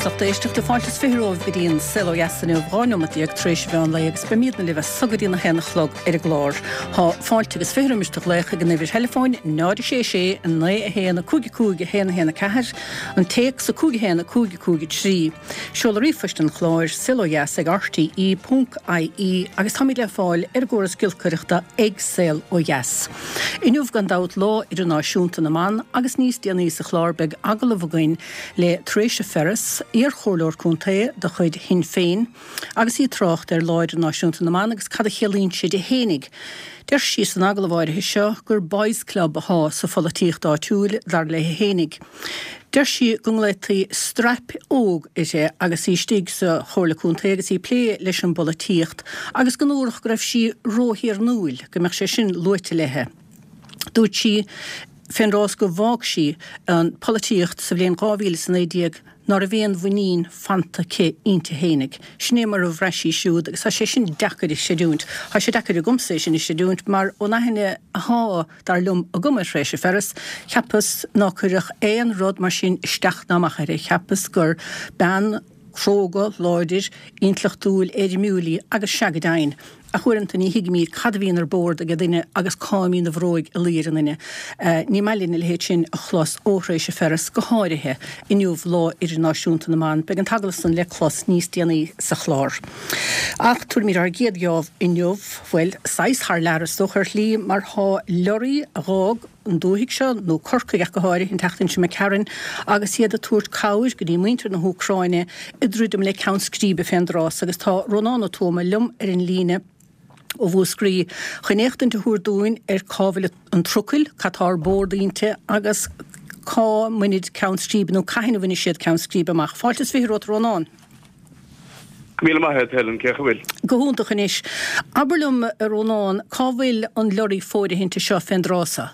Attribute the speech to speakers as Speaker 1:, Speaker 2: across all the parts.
Speaker 1: Slachta éisteach de fáiltas fiúh bhíon silo yasanú bhráinm ag trééis bheán legus be míad na libh sugadína henachlog ar a glár. Tá fáiltegus féimiisteach lecha gan nihir telefáin 9 an 9 héanana cúgi héna ceair an téic sa cúgi héna cúgi trí. Seola rífast an chláir silo yas ag rti.ie agus tá le fáil ar gcóras gilcaireachta agsel ó yas. Inniuh gan dát lá idir náisiúnta na man agus níos déanaí sa chlárbeg agla bhagain le tréise ferris ar chóirleir cúntaí de chuid hin féin agus í trocht ar láidir náisiúnta na man agus cad a chelín siad i hénig. Der síos an agla bhhairthe seo gur Boys Club a há sa folatíocht dátúil dar le hénig. Der sí gunglaití strap óg ise agus í stig sa chóirle cúntaí agus í plé leis an bolatíocht agus gan úrach go raibh sí róthíar núil go meach sé sin luite lethe. Dúirt sí fenrás go bhág sí an polatíocht sa bblion 2019 nar a bhéon bhuinín fanta cé ínta hénig. Sné mar a bhreisí siúd agus sé sin dechar is séúnt. Tá sé dechar a gumsa sin is séúnt, mar ó naithine há dar lum a gumar rééis ferris, cheappas nácurach éon rud mar sin isteach námachar cheappas gur ben chróga, láidir, intlachtúil, éidirmúlí agus seagadáin. A chuiranta ní hiigimíd cadhíon ar bord a gadaine agus cáimín a bhróig a líranine. Ní meilín le héit sin a chlas óhrééis se ferras go háirithe inniuh lá idir náisiúnta na man, beag an tagalasan le chlas níos déanaí sa chlár. Ach túr mí ar géadgeamh inniuh bhfuil 6 thar leras dóchar lí mar há lorí a rág an dúhiigh seo nó corcaigh go háirí in teachtain se me ceann agus iad a túirt cáir go dtí muintear na Húcráine i drúdum le count scríbe fendrás agus tá Rónán tóma lum ar an líne ó bhú scrí chunéachtain de thuúrdúin ar cábhfuil an trucail catár bordínte agus cá muid count scríbe nó caiinna bhaine siad count scríbe amach. Fáiltas fihírót Rónán.
Speaker 2: Míle maithe helen cecha bhfuil.
Speaker 1: Gohúntaach inis. Aberlum Rónán, cá bhfuil an lorí fóide hinnta seo fendrása?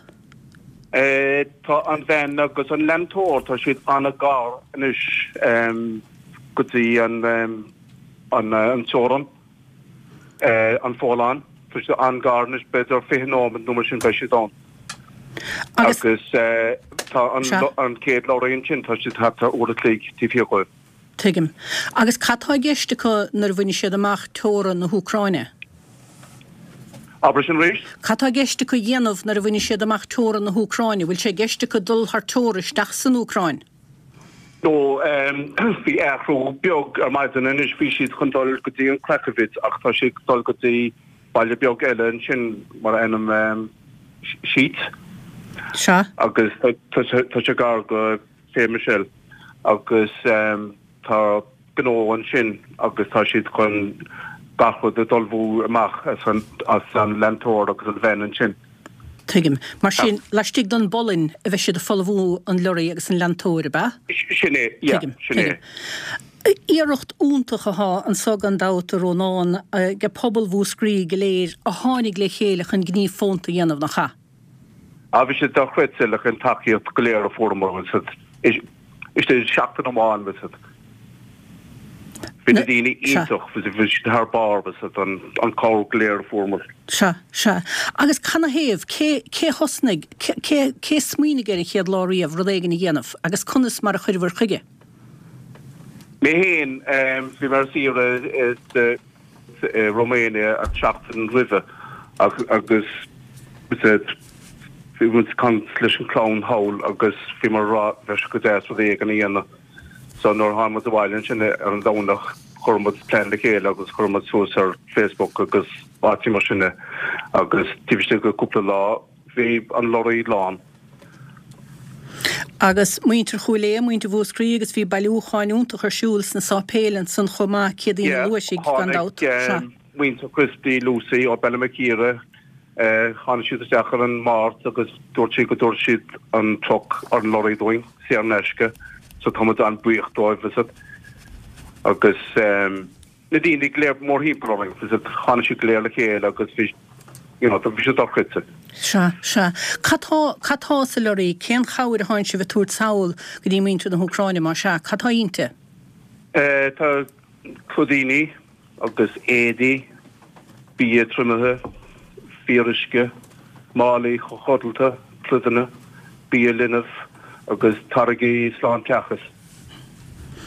Speaker 2: Tá an bhein agus an lemtóir tá siad anna gár inis gotí an teoran an fóláin tuis an gárnis beidir féhinómad numar sin bei siadán. Agus tá an céad láiríonn sin tá siad hatta úra clíg tífiúil.
Speaker 1: Tuigim. Agus catá geiste go nar bhaine siad amach teoran na Húcráine?
Speaker 2: Aber sin rééis?
Speaker 1: Catá geiste go dhéanamh nar bhaine siad amach teoran na Húcráine, bhfuil sé geiste go dul th teoristeach san Húcráin?
Speaker 2: No, bhí éachrú beag ar maidin inis bhí siad chun dul go dtí an Clecavit ach tá si dul go dtí bailile beag eile sin mar enam siit.
Speaker 1: Se?
Speaker 2: Agus tá sé gar go sé Michel agus tá gnóan sin agus tá siad chun gachfud a dulbhú amach as an lentóir agus an bhean sin.
Speaker 1: Tuigim. Mar sin leistigh don bolin a bheith siad a folbhú an lorí agus an lentóir ba?
Speaker 2: Sinné, sinné.
Speaker 1: Iarracht úntacha há an sog an dáta Rónán ge pobl bhú scrí go léir a tháinig le chéalach an gní fónta dhéanamh nach cha.
Speaker 2: A bhí sé do chuidsilach an takeíocht go léir a fórmór is seachtain amháin bhí Bhí daoine ítach bhí th bar an cá léir fórmór.
Speaker 1: Se. Agus canna héamh cé hosnig, cé smínig ar chéad láiríomh rud éigen na dhéanamh agus conas mar a chuirbhar chuige?
Speaker 2: Mé héin bhí mar síre Roménia a seachtain rive agus bhí mu can leis an clán hail agus bhí mar rá bheits go déas rud éigen na dhéanamh. So nor hámad a bhhailinn sin ar an dánach chumad plein le chéile agus chumad suas ar Facebook agus bátí mar sinne agus tíbiste go cúpla lá bhí an loraí lán.
Speaker 1: Agus muintear chuilé muinte bhú scrí agus bhí bailúcháinúnta ar siúls na sápélan san chomá céadaí luisig gan dát.
Speaker 2: Muintear Christy Lucy ó Bellamacíre chána siad isteachar an mát agus dúirt siad an troch ar an loraí dóing sé an neisce. So táid an buíocht dóibh agus na dtíananig léir mór hípróing chána siú léir le chéile agus bhí sé dochritsa.
Speaker 1: Se. Catá sa lorí cén chair a háin si bheith túirt saoil go dtí muintear na Húcráine mar se, catá ínte?
Speaker 2: Tá clodíní agus édaí, bí trimithe, fírisce, málaí chodalta, cludanna, bí linmh agus targaí slán ceachas.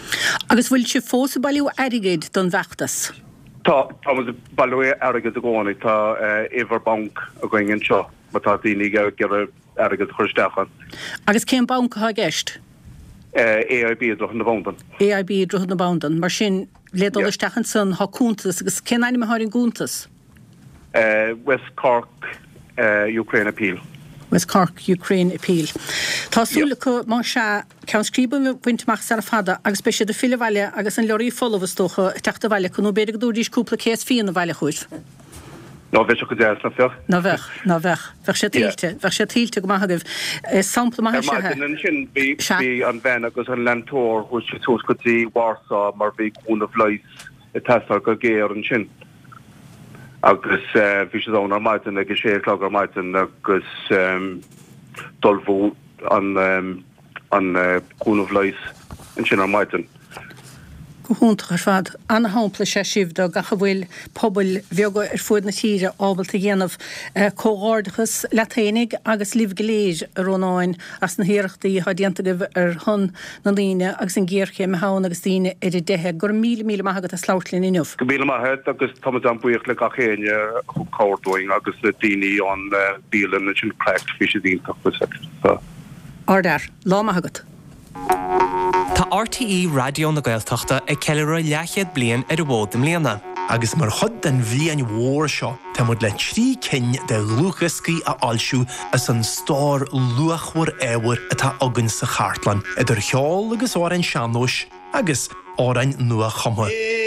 Speaker 1: Agus bhfuil si fós bailú airigéid don bheachtas?
Speaker 2: Tá mas bailú airigid a gcónaí tá Everbank a going in seo, but tá daoine gur airigid chuirsteachan.
Speaker 1: Agus céim bank a gceist?
Speaker 2: AIB droch na bóndan.
Speaker 1: AIB droch na bóndan, mar sin lédolaisteachan san há cúntas agus cén aine mar in gúntas?
Speaker 2: West Cork Ukraine Appeal.
Speaker 1: West Cork Ukraine Appeal. Tásúla go má se ceann scríbam bhaintach sa fada agus be sé de fila bhaile agus an leirí folhastócha teachta bhaile chun beidir dúdís cúpla céas fion na bhaile chuid.
Speaker 2: No bheith go déas na fioch?
Speaker 1: Na bheith. Bheith sé tíilte go maithagah sampla maithe
Speaker 2: sethe. Sin bí an bhein agus an lentóir chuis sé tús go dtí Warsaw mar bhí cúnamh leis I testar go géir an sin. Agus bhí sé dón ar maitin agus sé clog ar maitin agus dulbhú an cúnamh leis an sin ar maitin.
Speaker 1: Húntaach ar fad anna hápla sé sibh gacha bhfuil pobl bheoga fuad na tíre ábalta dhéanamh cógáardachas leténig agus líh goléis rónáin as na hiireachtaí há diantagah ar thun na líine agus an ggéirché me hán agus tíine idir dethe gur míle maithagad a sláirtlinn inniuh.
Speaker 2: Go míle maithagad agus Thomas an buíoch le gachéine chu córdóing agus le daoine an bílan na sin cracht fi sé díntaach.
Speaker 1: Ardar, lá maithagad.
Speaker 3: Tá RTE radio na Gaeltachta ag ceiliúr leachiad bliain ar bhódam léana.
Speaker 4: Agus mar chud den bhliain mhór seo, tá mud le trí cinn de luchascaí a alsiú as an stór luachmhar éhar atá agan sa chartlan, idir cheol agus árainn seanóis agus árainn nua chumha.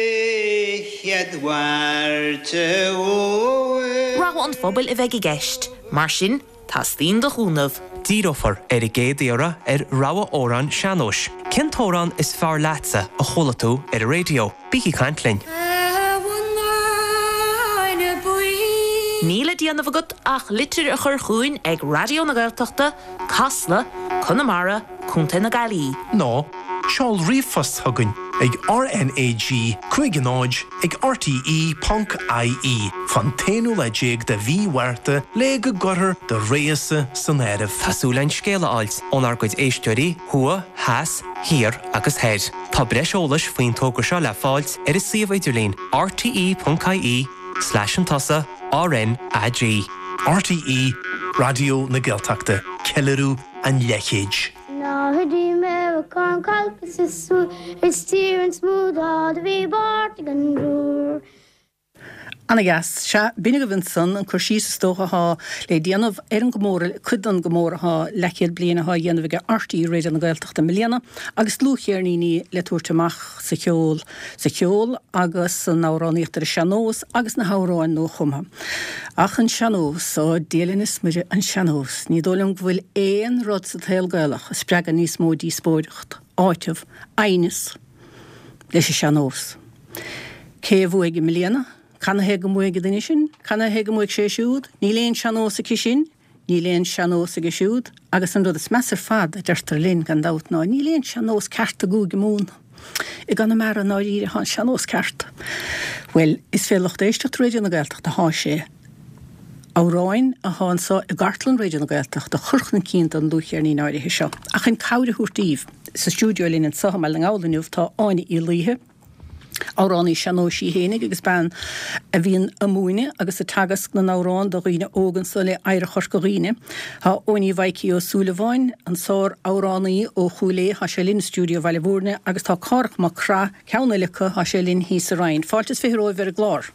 Speaker 5: Rá an phobal I bheith I gceist, mar sin tá stín do chúnamh.
Speaker 3: Dírófar ar I géadéara ar rawa óran seanóis. Cén tóran is fearr leatsa a cholatú ar a radio. Bící caintlein.
Speaker 5: Níle díanamh agat ach litir a chur chuin ag radio na Gaeltachta, Casla, Connemara, Cúnta na Gailí.
Speaker 4: No, seáil riomhfos thugann ag RNAG, Cuigenáid ag RTE.ie fan téanú le déag de bhí huirta le go gurthar de réasa san éirih.
Speaker 3: Tásúlainn scéala áilt ón argóid éisteirí, thua, heas, hir agus héir. Tá breisiolais faoin tógur seo le fáilt ar is siomh idirlín RTE.ie/an-tasa RNAG.
Speaker 4: RTE, radio na Gaeltachta, ceiliúr an leichéid.
Speaker 6: Huddy me kan kalpes so it's steer and smooth all the way bort gan roar.
Speaker 1: Anna gas, se binnig Vinson an chuirsís stócha há le déanamh ar an gomóra chudan gomóra há leciad bliana há dhéanamh go RTE radio na Gaeltachta miliana agus lúchéarníní le túirteach sa cheol agus an náráníochttar seanós agus na háráin nó chumha. Ach an seanós ó déalinn is muide an seanós, ní dólam bhfuil éon rud sa tail gaelach a spreagan níos mó dí spóireacht, áitimh, ainis leis a seanós. Cé bhuaige miliana Canna hega muig dine sin, canna hega muig sé siúd, ní léon seanós a sin, ní léon seanós a siúd, agus an rud is measar fad a deirtar linn gan dát ná, ní léon seanós ceart a gúg mún. I gan na mar an áíre há seanós ceart. Well, is félacht éisteach radio na Gaeltachta há sé. Áráin a há sa I gartlan radio na Gaeltachta churchna cínt an lúchéarní áirithe seo. Ach an cáire thuirtíomh sa stúdio linn an sahamel an álanniuh tá áine I líthe. Áránaí seanóisí hénig agus ban a bhíon a múine agus a tagas na nárán do riine ógan sa le aire choscoríine. Tá óní bhaicií ó súlaháin an sár áránaí ó chúlé há sé linn stúdio bhaile bhúrne agus tá cárach má crá ceanna lecha há sé linn hí sa rain. Fáiltas fitheróid ver a glár.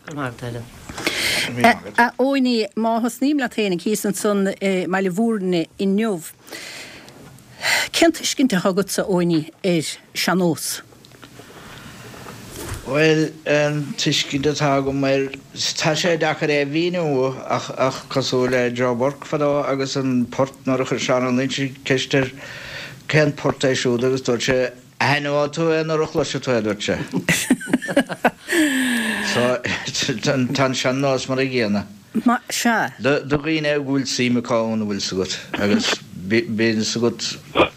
Speaker 1: A óní má hasním le ténig hí san son meile bhúrne I neomh. Cent iscinnte hagad sa óní seanós?
Speaker 7: Well, tiisci de tágam mar tá sé dachar bhíú ach cosú le Joborg fadá agus an port nar a chu seán an línti ceistir cén portéisiú agus dúirt sé ahéá tú an ruch leis tú dúirte. Tá seanás mar a ggéana.
Speaker 1: Se?
Speaker 7: Do riine bhúil síimeáin bhfuil sa gut agus bíon sa gut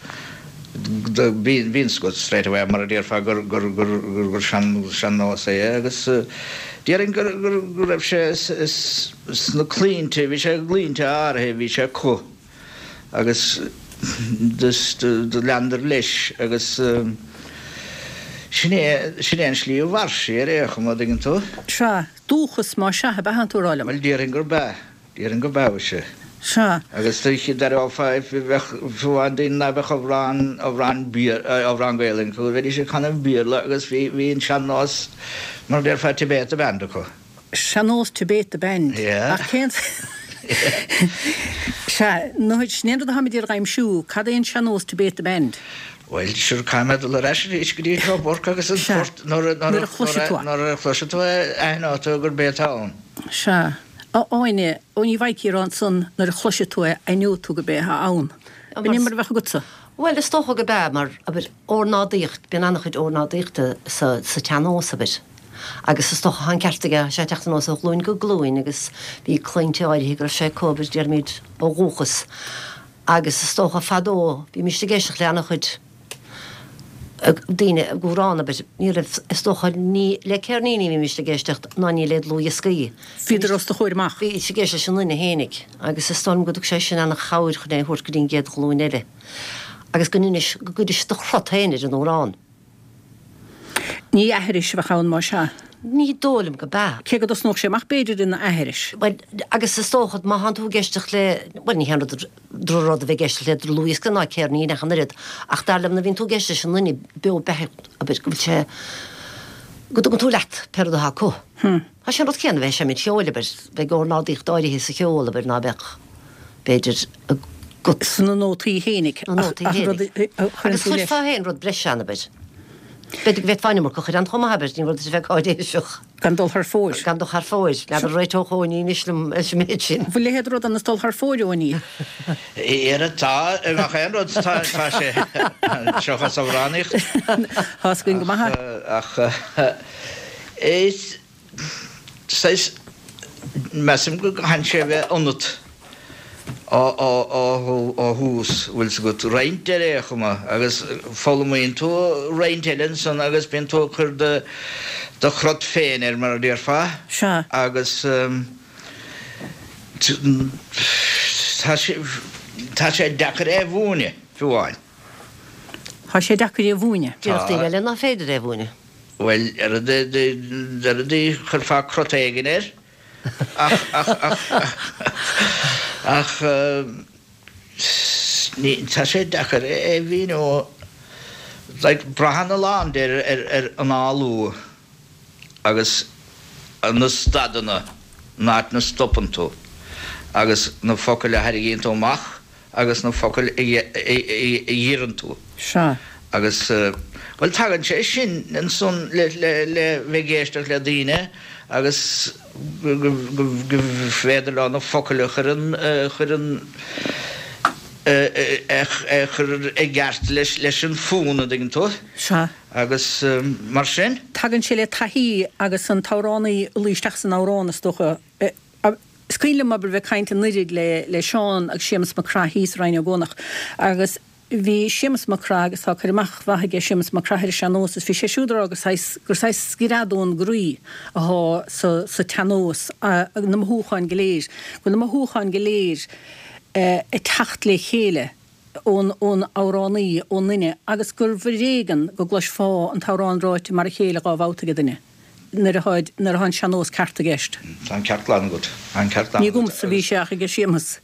Speaker 7: bín scot straight away mar a déir fá gur seanná sé agus déarann gur raibh sé na clínte, bhí sé glínte áthe bhí sé có agus do leandar leis agus sin slíú war sé réach má gin tú?
Speaker 1: Se dúchas má se behan túrálam.
Speaker 7: Well díar an gur be se.
Speaker 1: Se
Speaker 7: Agus tuiche dar áfáid fuáin daon na bheith órán gaalinn chu bhí sé chuna bíla agus bhí an sean nás mar déir fe tibé a band chu.
Speaker 1: Se nós tibé a band.
Speaker 7: Yeah.
Speaker 1: Se nóid snéad a haimidir raimsú, cad éon se nós tibé a band.
Speaker 7: Well siúr caiime le reis isgurí borca agus an fort nar a chluise tú aithnáta gur bétáin.
Speaker 1: Se áine óní bhaicí an san nar a chluise tú ainiú tú go béthe ann. Bin mar bhecha gutsa?
Speaker 8: Well, is toch go be, maar ornadicht, ben annach het ornadichte sa teanósa bit. Agus is toch han kertige, sé teachtan os a glúin go glúin, agus bí clínte áidí gur sé cóbir dermid ó rúchas. Agus is toch a fadó, bí miste géisteach le annach chud dine gúrána bit, is toch ní le ceirníní bí miste géisteach ná ní le lú ysgaí.
Speaker 1: Fiidir os do chuirmach?
Speaker 8: Bí sé géiste sin lúna hénig, agus is storm godug sé sin annach cháir chudé húr go dín géad glúin eile. Agus gonis go goidir do chrotéine an órán.
Speaker 1: Ní ahiris bheith chaún má se?
Speaker 8: Ní dólim go be.
Speaker 1: Cé go nóg sé mach beidir in ahiris?
Speaker 8: Agus is tóchad má han tú geisteach le, well ní henú drúrad a bheith geisteach le Lúis go ná céir ní nach an rid, ach darlam na vín tú geisteach sin lini be behe a bit go sé go tú leit per do ha có. Ha sé rot céan bheith sé mit seoile be go nádíich dáirí hé sa cheola ber ná bech beidir
Speaker 1: San nótaí hénig.
Speaker 8: Agus chuir fá héin rud breis anna bit. Beidir bheith fáinine mar chuir an chuma habir, ní rud is bheith áid éisioch.
Speaker 1: Gandol haar fóir.
Speaker 8: Gandol haar fóir, le a réitóchóí níslim méid sin.
Speaker 1: Bfu lehéad rud an stol haar fóirúí.
Speaker 7: Tá a chéan rud tá sé seochas áránicht.
Speaker 1: Háscuin go maithe.
Speaker 7: Ach is mesim go han sé bheith onut á hús bhfuil sa go réinte réchama agus fálamíonn tú réintelinn san agus bíonn tú chur de chrod féin mar a déir fá.
Speaker 1: Se.
Speaker 7: Agus tá sé dechar bhúine fiúháin.
Speaker 1: Tá sé dechar bhúine?
Speaker 8: Díochttaí bheile ná féidir bhúine.
Speaker 7: Well, ar a dí chur fá crotéigen ach tá sé dechar bhín ó brahanna lán ar an áú agus na stadanna náit na stoppan tú agus na focail le hairigén tú mach agus na focail dhéan tú.
Speaker 1: Se.
Speaker 7: Agus well tagan sé sin an son le bheitgéisteach le daine agus go féidir an focail chur gceart leis an fúna dgin tú.
Speaker 1: Se.
Speaker 7: Agus mar sin?
Speaker 1: Tagan sé le taí agus an táránaí líisteach san áránas docha. Scríle mar bheith caiinte nidig le seán ag sémas macrá híos raine ggónach. Agus bhí sémas macrá agus tá chuireach bhaige sémas macráthir seanós, bhí sé siúdar agus gur sais sciradún grúí ath sa teanós na húcháin goléir. Go na húcháin goléir i tacht le chéile ón áránaí ón nine, agus gur bhrégan go glas fá an tárán ráite mar a chéile gá bhátha go duine. Nar a han seanós carta gist.
Speaker 7: Tá ceartlána go.
Speaker 1: Ní gúm sa bhí seach go sémas.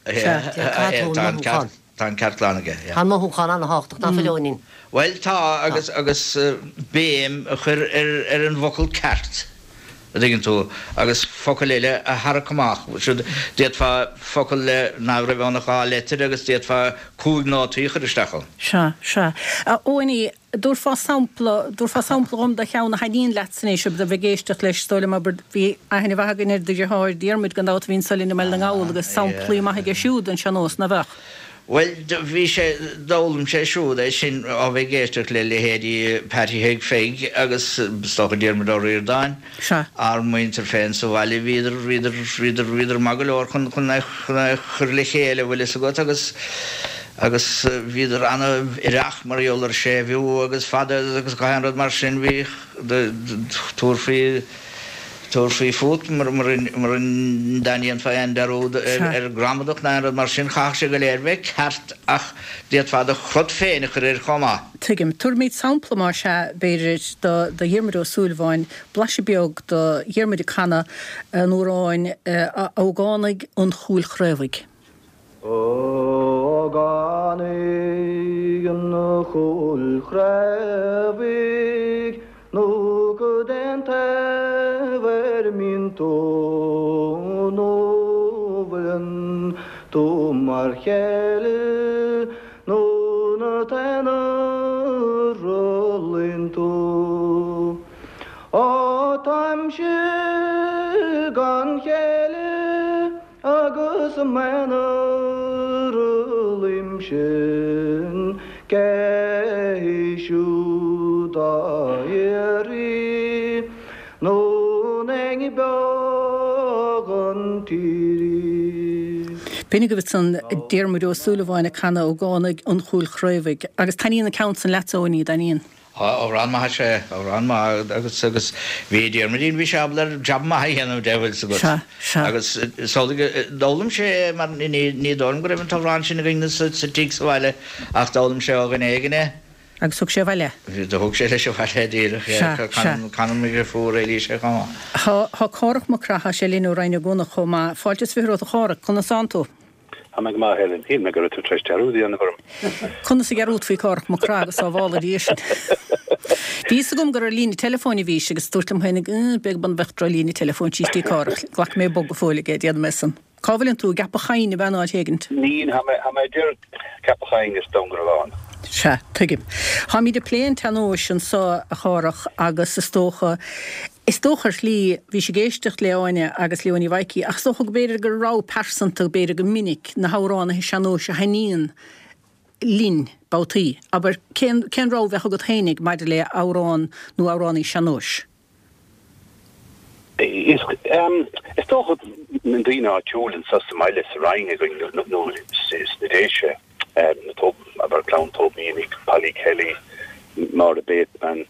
Speaker 7: Tá ceartlánaige.
Speaker 8: Tá mothúchan an háach ná fellóín.
Speaker 7: Well tá agus béim a chur ar an bhocail ceart. Dginn tú agus focail léile a Haracamach, déad fá focail le nára bhánachá letir agus déad fá cúg nátaí chuiristeachil.
Speaker 1: Se. Óí dúr fá sampla om de cheanna haíon leitsanéis de bheith géisteach leis stoile mar bhí ahanana bhagan ar de háir díarmid gan dát hín salína me an áil agus samplaí maithe siúd an seanós na bheith.
Speaker 7: Well, bhí sé dólam sé siúd é sin á bheith géisteach le lehéadí Patty Higg féig agus stocha díarmid á riordáin.
Speaker 1: Se.
Speaker 7: Ar muintear féin sa bhaile víidir magalóir chun chur le chéile bhfuil is a got agus víidir anna ireach mar jólar sé bhú agus fada agus caianrad mar sin bhí túrfaí túr faoi fút mar an daíon féin darúd gramadach na mar sin chaach sé go léirbeh ceart ach déad fád a chud féin chu ir chomá.
Speaker 1: Tuigim tuairmid sampla mar se béidir do dhéirmadú súlháin blaise beag do dhéirmadú chana an úráin ógánaigh an chúil chréimhaigh.
Speaker 9: Ógánaigh an chúil chréimhaigh nó go den tever min tó nóblen tó mar chéile nó na tena rollin tó á taim sé gan chéile agus mena rollim sin Geisú dairi nó nengi began tíri.
Speaker 1: Bínig go bhfuil san déirmadú súlháin a chana ógánaigh an chúil chréimhaigh agus taíon na count san letóí daíon.
Speaker 7: órán má sé órán má agus vídeo marín bhí seblar jab má héanam devil sa agus dólam sé mar ní dóm go raibh an tárán sin rinne sa tí sa bhile ach dólam sé á gan éigeine.
Speaker 1: Agus thug sé bhile?
Speaker 7: Thug sé leis bhile díire canam gur fú réilí sé chumá.
Speaker 1: Tá chorach má cratha sé líonú reinine gúna chumá fáiltas bhí rud a chorach chuna santú.
Speaker 2: Ha me má helen hí me gur tú treéis teúí an chum.
Speaker 1: Chuna sa garút fao chorach má cragus á bhála díisi. Bhí a gom gur líní telefónní bhí agus dúirtam hainnig beag ban bheittra líní telefón tíí chorach ghlach mé bog go fóla é diaad mesan. Cábhfuiln tú gappa chaine bhená héigint?
Speaker 2: Nín ha me dúir cappa chain is dongur bháin.
Speaker 1: Se tuigim. Tá mí de pléin tanó sin sa a chorach agus is tócha. Is tóchar lí bhí sé géistecht leáine agus leoní bhaicií ach socha go béidir gur rá persanta béidir go minic na háránna hí seanó se haíon lín bátaí, aber cén rá bheitcha go hénig maidir le árán nó áránaí seanóis.
Speaker 2: Is tócha na dtíine áitiúlann sa meile sa reinine nó snidéise na tó aber clown tóbínig Pally Kelly mar a bit man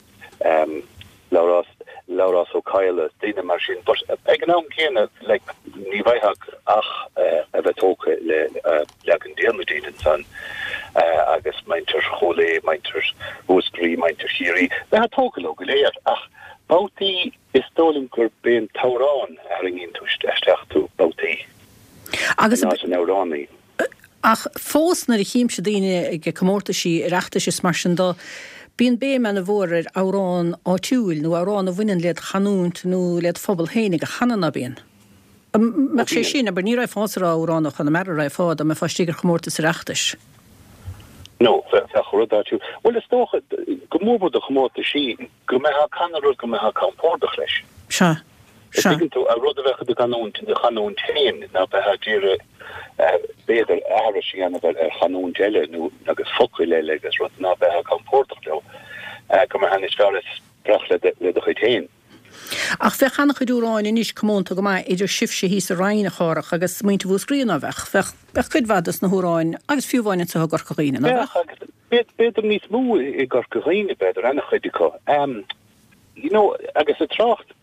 Speaker 2: Laura O'Kyle dine mar sin ag an céine le ní bhaithach ach a bheith tócha le an déanadían san agus maintir cholé maintir húsgrí maintir sirí le tócha lo go léir ach bátaí is tólim gur ben tárán inginn tú steachú bátaí agus an áránaí.
Speaker 1: Ach fós na chím se daine ag commórta sí reachta is mar sin dó bíon bé me na bhór árán áitiúil nó árán a bhainean lead chanúnt nó lead phobal hénig a chanana bíon. Me sé sin aber ní raibh fásar áránach an mer raibh fád a me fástígur commórta sa reachtas.
Speaker 2: No, chudáú. Well is tócha go mórbud a chomórta sí go me ha canarú go me ha campórdach leis.
Speaker 1: Se.
Speaker 2: tú a rud a bhecha de chanún tain na be ha díre béidir ára sí an chanún geile nó agus focail le agus rud na be ha campórtach le go me han is fearras brach le a chutain.
Speaker 1: Ach bheith chanach chuúráin níos commónta go mai idir sibse hí a reinine chorach agus muinte bhú scríanna bheith chudhadas na húráin agus fiúhhaine sa gorcaíine.
Speaker 2: Beidir níos mú I gorcaíine beidir anna chuidiá. Agus a tracht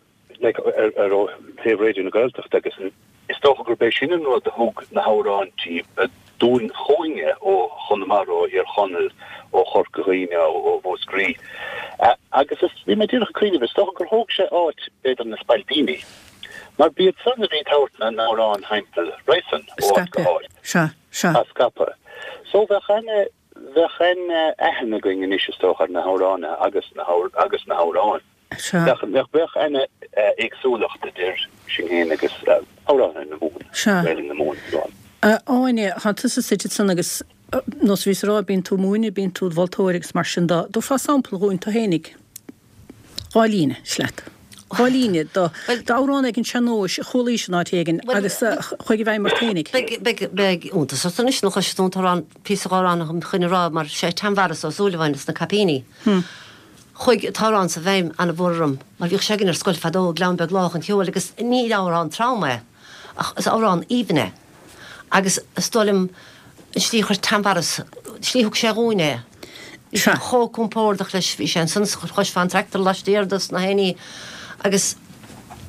Speaker 2: radio na Gaeltacht agus is toch gur sin no de hoek na hárán tí doen choinge ó chonnemaro hier chonnel ó chorcaíine ó bósgrí. Agus is vi me dúch kríine is toch gur hoog se áit beidir na Spaldini. Maar bí sanna ví tát na hárán heimpel reisen ó skapa. So vechan ehenne going is stochar na háránna agus na hárán. Bech enne éagsúlacht dir sin hé agus árán in na mún.
Speaker 1: Áine han si san agus nos vís rá bín tú múine bín tú Valtórigs mar sin dá fá sampleún tá hénig Gálíne slet. Gálíne árán gin seanóis cholís ná tegin agus chuigi bheith mar ténig.
Speaker 8: Beg únta san is noch stún an píárán chunne rá mar sé tamhharas á súlahhainnas na capíní. Chuig tárán sa bhéim an bhrum, mar bhíh segin scoil fadó gleanbeag lách an teol agus ní árán trauma ach is árán íbne. Agus stolim slí chuir tambaras slíthg séúine. Cho compórdach leis bhí sé san chuis fan treitar leis déirdas na héine agus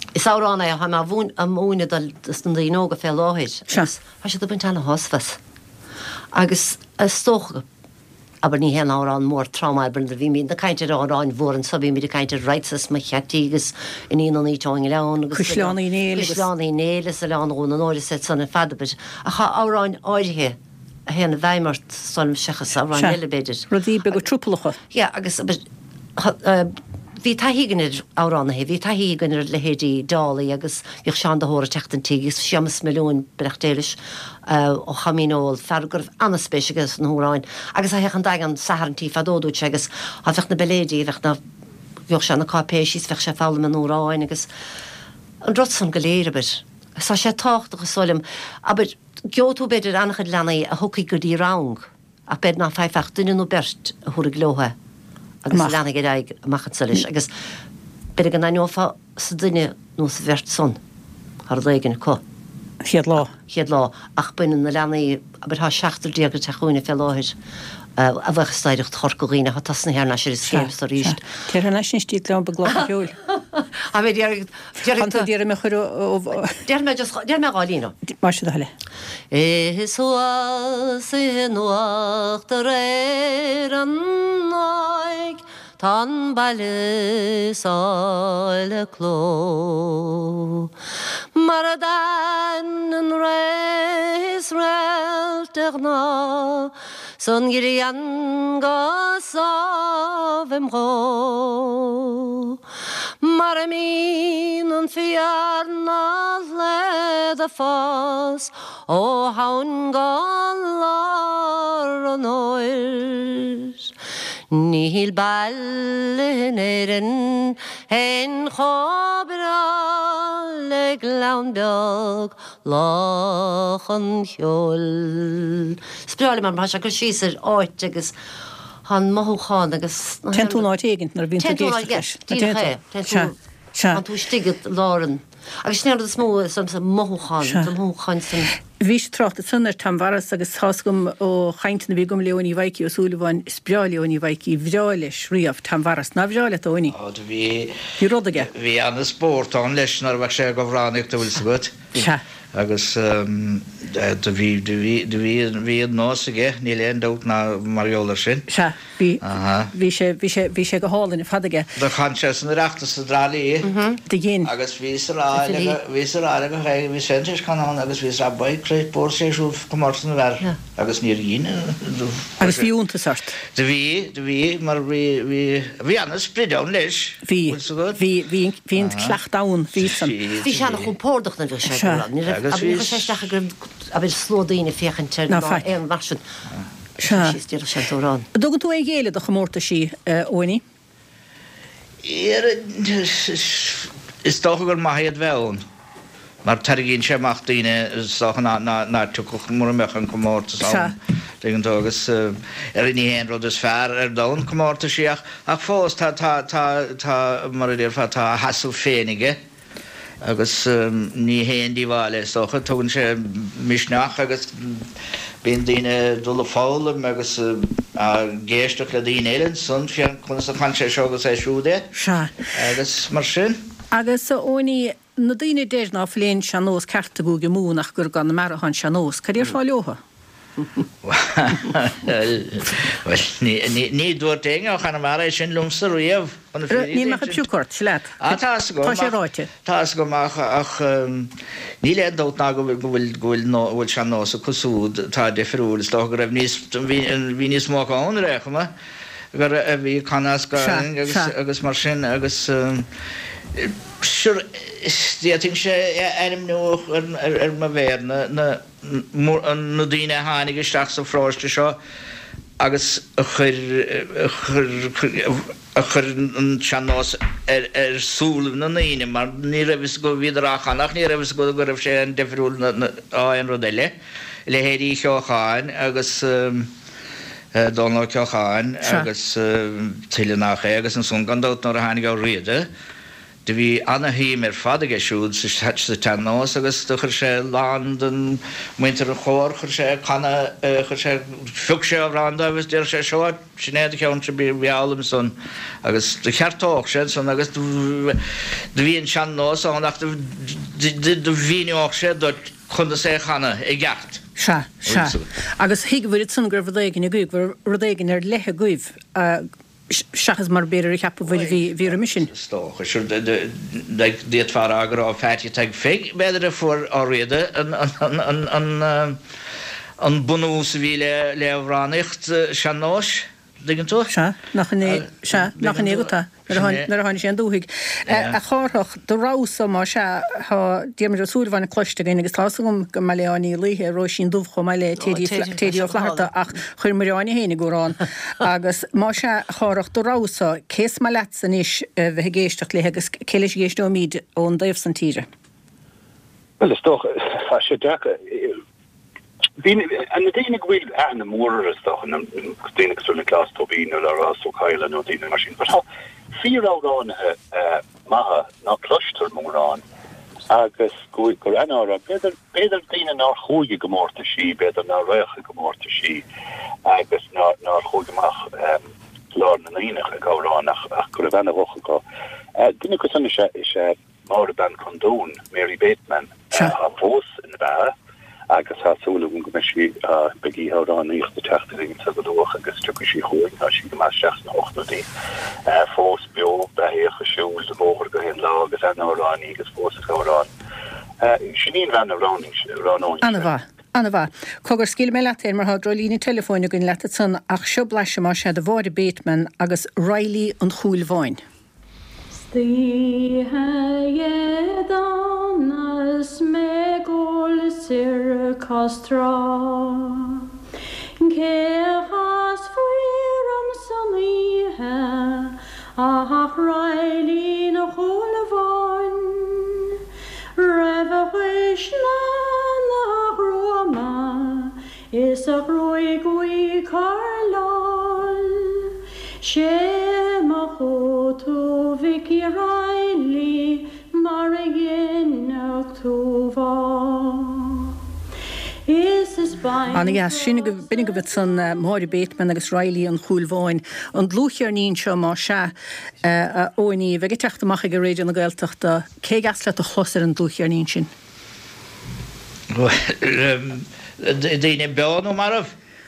Speaker 8: Is árán ha má bhún am múine dal na nóga fé láhéid.
Speaker 1: Sure.
Speaker 8: Tá sé do buint anna hosfas. Agus stocha aber ní hen árán mór trauma brenn bhí mí na caiinte árán bhór an sabí mí caiinte reitas me chetígus in íon í teing leán agus
Speaker 1: Cúisleánaí néil agus-
Speaker 8: Cúisleánaí néil sa leanún an áir set san fadabit. A cha árán áirithe a héanana bhaimart son sechas árán elebeidir.
Speaker 1: Rodí be go trúpalacha.
Speaker 8: Ja, agus hí taíganir áránna hé, hí taíganir le hédí dálaí agus ag seán dethóra teachtantígus seamas milliún brechtéiles ó chamínóil fergurh annaspéisigus an hóráin. Agus a hechan dag an saharantí fadódú agus a bheith na belédí bheith na bheoh se na cápéisís bheith sé fála an hóráin agus an drotsan go léiribir. Sa sé tácht agus solim, aber geotú beidir annachad lenaí a thucaí go dtí rang a bed ná feifecht duine nó bert a thuair glóthe. Agus lena go ag machchan solis, agus beidir gan naófa sa duine nó sa bhert son ar léigen có.
Speaker 1: Chiad lá.
Speaker 8: Chiad lá ach buine na lenaí aber tá 16 déagar teúine fé láthir a bheith stairecht thorcoíine ha tasna hearna sé scéimsta ríist.
Speaker 1: Ceir an leis tí le be glá fiúil.
Speaker 8: A bheit
Speaker 1: Díar me chur
Speaker 8: Dear me gáilína.
Speaker 1: mar se heile.
Speaker 8: Is sin nuach a réir an náig Tan bailile sáile cló. Mar a dain an réis réilteach ná, son gurí an gás ábhim ró. Mar a mín an fiarna led a fás, ó haun gálar an oir. Níl bailin éirin hen chobra le glánbeag lachan heol. Sprála mar se go síar áit agus han mothúcháin agus...
Speaker 1: Tentún áit éigent nar bhín
Speaker 8: An tú stigad láran. Agus snéad smó san sa mothúcháin san...
Speaker 1: Vís trocht sunnar tamharas agus thasgum ó chaintna bhí gom leoní bhaicií ó súlaháin spreáleoní bhaicií bhreáiles riamh tamharas na bhreáile óí. Bhí rudaige.
Speaker 7: Bhí anna spórtán leis nar bheith sé go bhránig do bhfuil sa gut. Agus bhí násaige ní léon dot na mariola sin.
Speaker 1: Bhí sé go hálainn fadaige.
Speaker 7: Do chan sé san reachta sa drálíí
Speaker 1: de gén.
Speaker 7: Agus ví rá go ché bhí sentis can agus ví a baid bór séisiú gomórsan bhar agus níor dhíine.
Speaker 1: Agus bhíúnta sort.
Speaker 7: De bhí mar bhí anna sprideán leis.
Speaker 1: Hín chcleachtán ví san.
Speaker 8: Bhí seanna chun pórdach na bhí sé a bhí slódaíine féchan an marsin. Sítíar seúrán.
Speaker 1: Dogan tú é géile do chomórta sí óí?
Speaker 7: Is tó gur maiad bheann. Mar targinn séach daine ná tuch mór mechan commórta agus ní héon rud is fear ar dán commórta síach ach fós tá mar dtíar tá hasú féinige agus ní héon díháile socha tugann sé misneach agus bíon daine dul fálam agus géisteach le daon éilen sun fian chun sa chan sé seogus é siúde agus mar sin.
Speaker 1: Agus óí na daine déir ná fléon seanós certa go go múnach gur gan marhan seanós, Caríar fá leotha?
Speaker 7: Ní dúir téine chana mar é sin lumsa riamh.
Speaker 1: Ní me fiúcort se leat. Tá sé ráite.
Speaker 7: Tá go ach ní le dot ná go bhfuil seanós a cosúd tá defriúil go raibh hí níos máán réchama gur a bhí canas agus mar sin agus Díting sé enim nuach ar ma bhéir na daoine hánig isteach sa fráiste seo agus a chur an seanás ar súlah na naine, mar ní rahis go bhíidirachchanach, ní rahis go go raibh sé an defriúil an rodile le héirí teocháin agus dóná teocháin agus tuile nach agus an sun gandát nar a hánig á riide. de bhí anna híim fadaige siúd sa tan nós agus do chur sé land an muintear a chóir chur sé chana chur sé fug sé bhranda agus deir sé seo sinnéad ceann se bí bheallam son agus de cheartóach sé son agus do bhíon sean nós an nach do bhíineoach sé do chun sé chana I gceart.
Speaker 1: Se. Agus hiig bhfuid san gur bhdéigen a gúig bhar rudéigen lethe guibh seachas mar béidir cheappa bhfuil bhí mission.
Speaker 7: Stoch, siúr déad far agur á fæti teag fig, beidir a fuór á réide an bunú sa bhí le bhránicht sean nós, digan tú?
Speaker 1: Se, nach an éigutá, nar a hána sé an dúhiig. A chárthach, do rása má se déimir a súrhhainna cloiste gin agus tásagum go maileáí lithe roi sin dúh chum meile téidir ó flaharta ach chuir maráinna héna górán. Agus má se chárach do rása, cés má leat san is bheit géisteach le agus céiles géist ó míid ón daobh san tíre.
Speaker 10: Well, is toch, als je dekken, en het enige wil aan de moeder is toch, en het enige zo'n klas tobien, of daar zo keilen, of die machine. Maar 4 aan maha, na cluster moeraan, agus goeie anara, beter dienen naar goeie gemoorte schie, beter naar ruige gemoorte schie, agus naar goeie mag, laar en enige gauraan, ach kurvenne wochen go. Die kussen is maar ben kon doen, Mary Bateman, haar voos in de baan. Agus ha sólugum gomesi begi há an nicht de techtering sa godoch agus tukushi going as si ma 6 na 8 die fós bio bei gesjoel de moger go hin lagus en ran agus fós go Sinnín van ran
Speaker 1: Anna cogur skill me letéir mar ha drolíní telefóinu gunn leta san ach seo bleise má sé de bhre Bateman agus Riley an chúlháin.
Speaker 11: Stieheiedanas me gol sir castra Kehas fuiram sanihe ach Riley na chúlháin Revishna na Roma is a roigui carlal Shema chotu Vicky Riley Marian October
Speaker 1: Anna gas sinna binnig go bit san Mary Bateman agus Riley an chúlháin an lúchear nín seo má se óí bheith teachtamach go réidir na gailteachta cé gas le a chosar an lúchear nín sin.
Speaker 7: Déine beán ó marh?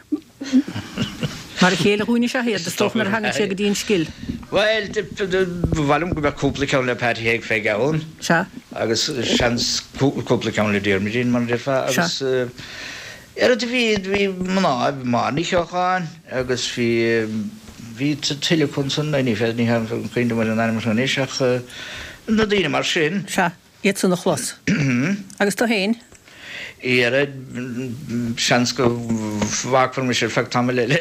Speaker 1: Mar chéile húine se héad, de stoch mar hangin sé go dín skill.
Speaker 7: Well, bhhalm go bh cúplaán le Patty héag fé gaún.
Speaker 1: Se?
Speaker 7: Agus seans cúplaán le déirmidín mar defa agus a bhí mná máí seoáin agus hí tiilecún san naí fé ní ha chuinte mar an aimimar éiseach na dtíine mar sin.
Speaker 1: Se, iad san na chlos. Agus tá héin?
Speaker 7: Era seans go bhhaachfar me sé fe tam le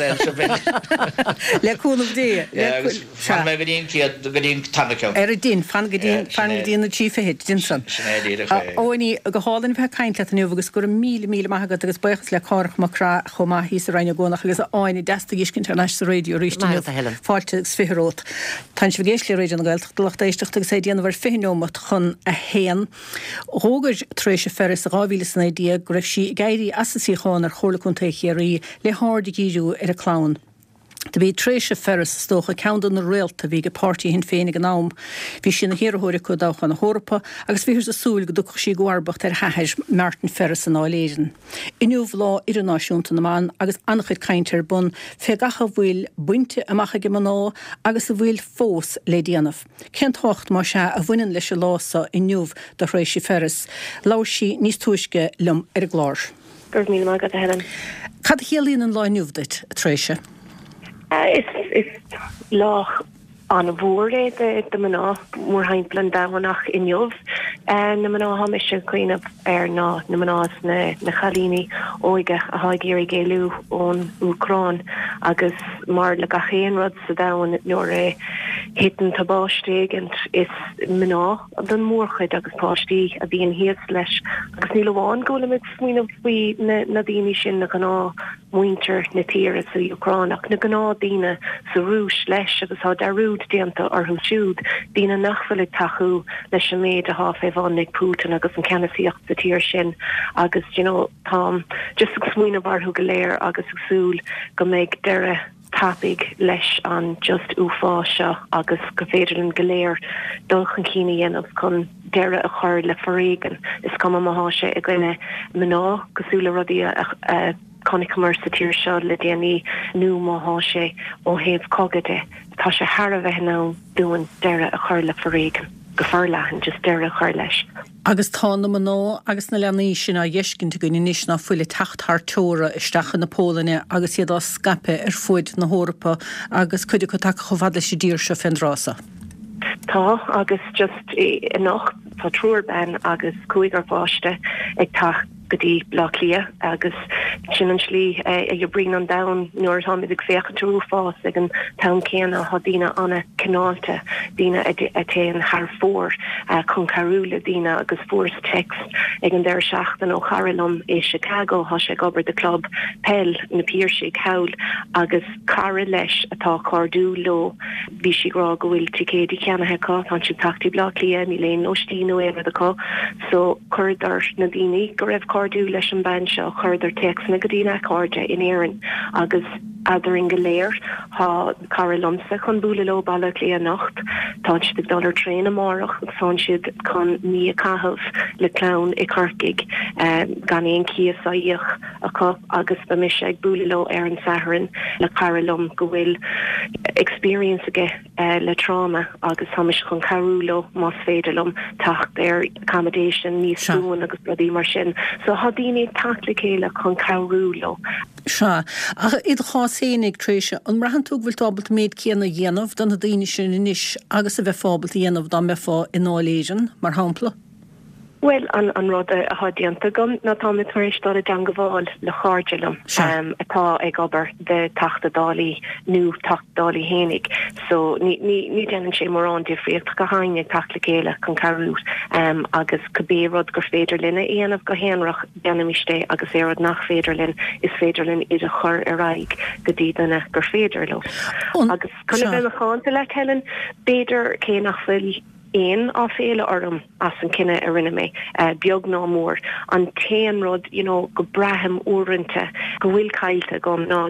Speaker 1: leúnmh dé
Speaker 7: fan me goíon ciad goíon tanceá.
Speaker 1: Ar a dín fan godíon na tífahéid din san. Óí go hálan bheith caiint le nuh agus gur mí maigad agus buchas le chách marrá chomá hí a reinine ggónach agus áinna deasta giscin ar leis radio ríiste fáilte firót. Tá si bhgéis le réidir na gail dulach éisteach sé déanana bhar féinómat chun a héan. Rógur trééis ferris a ráhíle na idea greibh si gaiirí asasíáin ar cholaúntaichéirí le hádaíú ar a clán. Tá bhí tréise ferris stócha ceandan na réalta bhí go pártaí hin féinnig an nám, bhí sin na hiarthóir chu dáchan na hórappa, agus bhíhir a súil go ducha sí goharbacht ar hathis Martin Ferris an áléirin. Inniuh lá idirnáisiúnta naán agus annachchuid caiintear bun fé gacha bhfuil buinte amachcha go maná agus a bhfuil fós le déanamh. Cent thocht má se a bhainean leis a lása inniuh do rééis Ferris, lá sí níos túisce lum ar a gláir.
Speaker 12: Gur mí má go a hean.
Speaker 1: Cad chéalaíonn an láinniuhdait a tréise?
Speaker 12: Is lách an bhór de maná mór heimplan dahanach in jobh na maná ha me se cuioineh ar ná na manás na chalíní óige a haigéir géú ón Ucrán agus mar le gachéan rud sa dahan nuair hitten tabásteig and is mina den moorchuid agus pátí a bhíon hiad leis agus níl bháin gola mit smuoineh faoi na daoine sin na gná muinter na tíre sa Ucránach na gná daoine sa rúis leis agus há darúd déanta orthú siúd daoine nachfuil taú leis an méid a há fé bhannig Putin agus an ceannaíocht sa tír sin agus tá just smuoineh orthú go léir agus agsúil go méid deire tapig leis an just uafá seo agus go féidirlinn go léir dulchan cíine dhéanamh chun deire a chuir le forréigen is cum maithe i gcuine mná cosúla rudaí a connic mar sa tír seo le déanaí nó maithe ó héamh cogade tá sé thar a bheith ná dúin deire a chuir le forréigen go fearlahan just deire a chuir leis.
Speaker 1: Agus tá na nó agus na leanaí sin a dhéiscinnta go níos ná fuile tachtthar tóra isteach na Pólanne agus iad á scape ar fuid na Hórappa agus chuidir go take chomhada sé dír se fenrása.
Speaker 12: Tá agus just nach tá trúr ben agus cuaig ar bháiste ag tach gotí blachlia agus sinan slí ag bring an down nuair tá ag féchan trú fás ag an town céanna há dína anna canálte dína a téan haar fór chun carúla dína agus fórs text ag an deir seachtain ó Charlam é Chicago há sé gobar de club Pell na Piersig Haul agus cara leis atá cardú lo bhí si rá go bhfuil ticéadí ceannathe cá an si tachtaí blachlia ní léon óstíú éad aá so chuirdar na daoine go raibh cardú leis an ban seo chuirdar text na go dtíine cáde in éan agus adering go léir há Charlamsa chun búla lo balla lé a nacht tá si dollar trein amárach san siad chun ní a cahabh le clown i Carcaig gan éon cias a íoch a cop agus ba mis ag búla lo ar an saharan le Charlam go bhfuil experience aige le trauma agus hamis chun carúlo más féidirlum tacht ar accommodation níos súin agus bradí mar sin so há daoine tacht le chéile chun carúlo.
Speaker 1: Se iad chásénig tréise an mar han tú bhfuil tábalt méid céanna dhéanamh don na daoine sin inis agus a bheith fábalt dhéanamh dá me fá in áléisin mar hampla.
Speaker 12: Well, an rud a hadianta gom na tá mit thuéis a dan goháil le cháirdelam atá ag obair de tachtadálaí nó tachtdálaí hénig so ní déanann sé mar an difriocht go haine tachla céile chun carút agus go bé rud gur féidirlinne aanamh go héanrach déanamiste agus éad nach féidirlinn is féidirlinn iad a chur a raig go díanana gur féidirlo. Agus chuna bheith a cháanta le Helen béidir cé nach bhfuil éon á féile orm as an cinenne a rinne mé beag ná mór an téan rud go braham úrinte go bhfuil caiilte gom ná